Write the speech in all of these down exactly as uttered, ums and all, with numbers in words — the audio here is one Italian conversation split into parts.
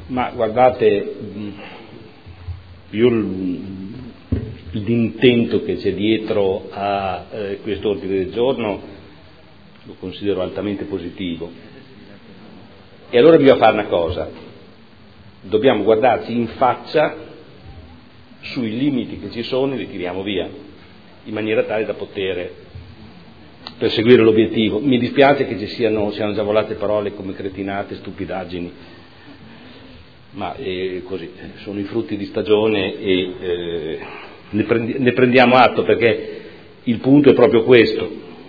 Ma guardate, io l'intento che c'è dietro a eh, questo ordine del giorno lo considero altamente positivo. E allora bisogna fare una cosa: dobbiamo guardarci in faccia sui limiti che ci sono e li tiriamo via, in maniera tale da poter perseguire l'obiettivo. Mi dispiace che ci siano, siano già volate parole come cretinate, stupidaggini, ma eh, così sono i frutti di stagione e eh, ne, prendi, ne prendiamo atto, perché il punto è proprio questo.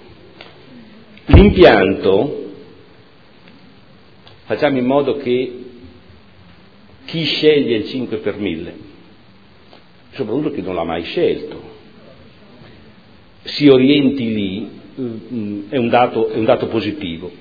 L'impianto, facciamo in modo che chi sceglie il cinque per mille, soprattutto chi non l'ha mai scelto, si orienti lì, è un dato, è un dato positivo.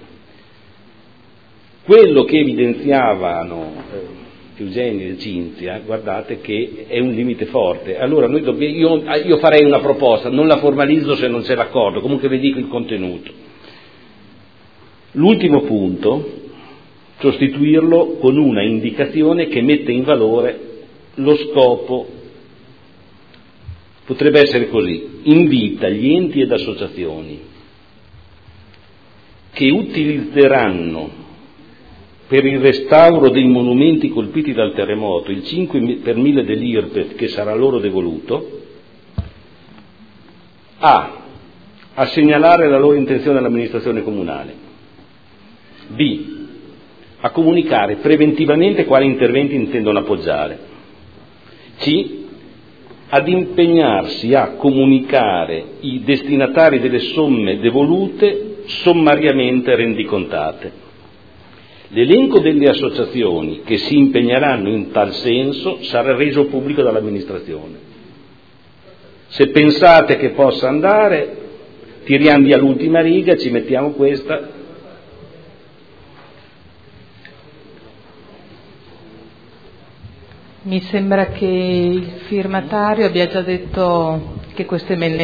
Quello che evidenziavano eh, Eugenio e Cinzia, guardate che è un limite forte. Allora noi dobbiamo, io, io farei una proposta, non la formalizzo se non c'è l'accordo, comunque vi dico il contenuto. L'ultimo punto, sostituirlo con una indicazione che mette in valore lo scopo. Potrebbe essere così: invita gli enti ed associazioni che utilizzeranno per il restauro dei monumenti colpiti dal terremoto il cinque per mille dell'I R P E F che sarà loro devoluto, a, a segnalare la loro intenzione all'amministrazione comunale, b, a comunicare preventivamente quali interventi intendono appoggiare, c, ad impegnarsi a comunicare i destinatari delle somme devolute sommariamente rendicontate. L'elenco delle associazioni che si impegneranno in tal senso sarà reso pubblico dall'amministrazione. Se pensate che possa andare, tiriamo via l'ultima riga, ci mettiamo questa. Mi sembra che il firmatario abbia già detto che questo emendamento